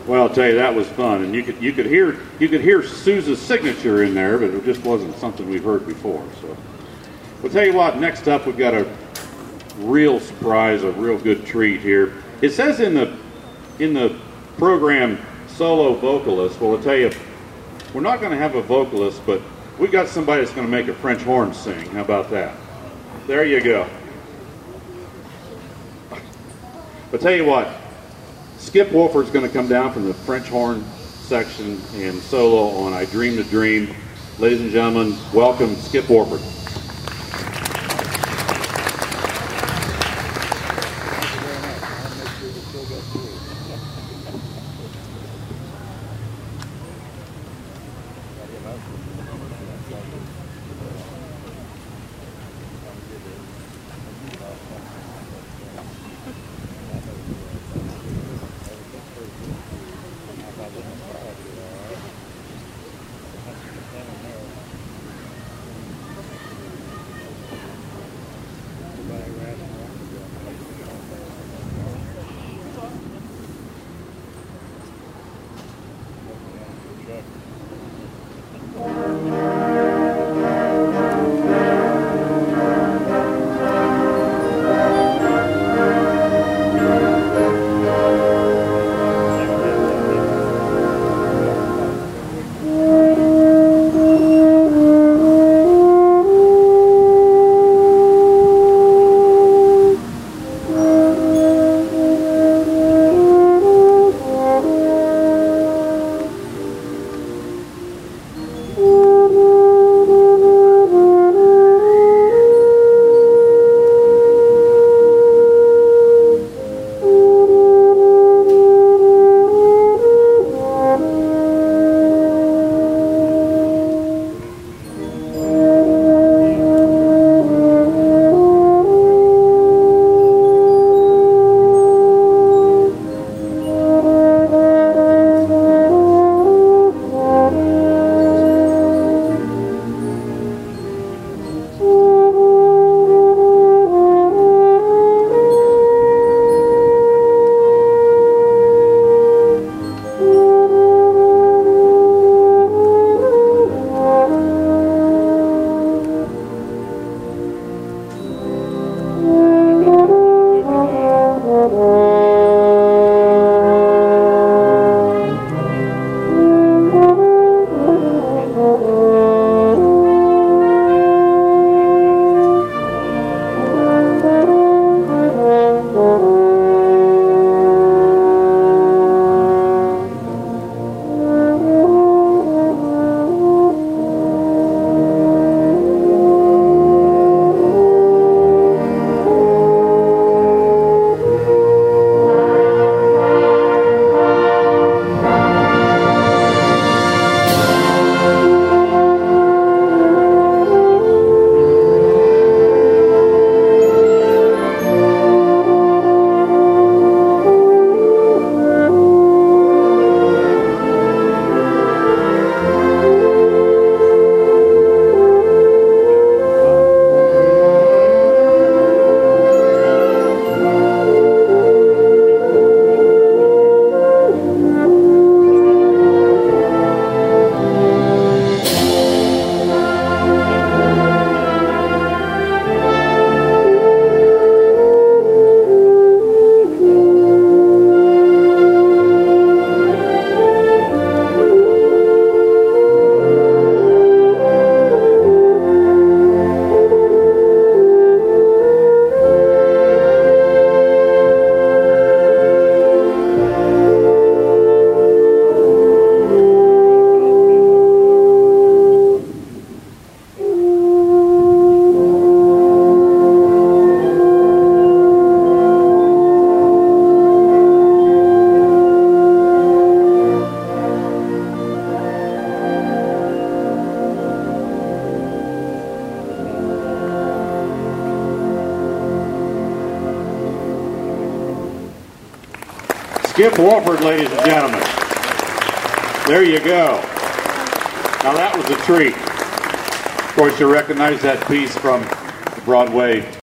Well, I'll tell you, that was fun, and you could hear Sousa's signature in there, but it just wasn't something we've heard before. So, we'll tell you what. Next up, we've got a real surprise, a real good treat here. It says in the program solo vocalist. Well, I'll tell you, we're not going to have a vocalist, but we got somebody that's going to make a French horn sing. How about that? There you go. But tell you what, Skip Wolford's going to come down from the French horn section and solo on I Dream the Dream. Ladies and gentlemen, welcome Skip Wolford. Skip Wolford, ladies and gentlemen. There you go. Now that was a treat. Of course, you recognize that piece from Broadway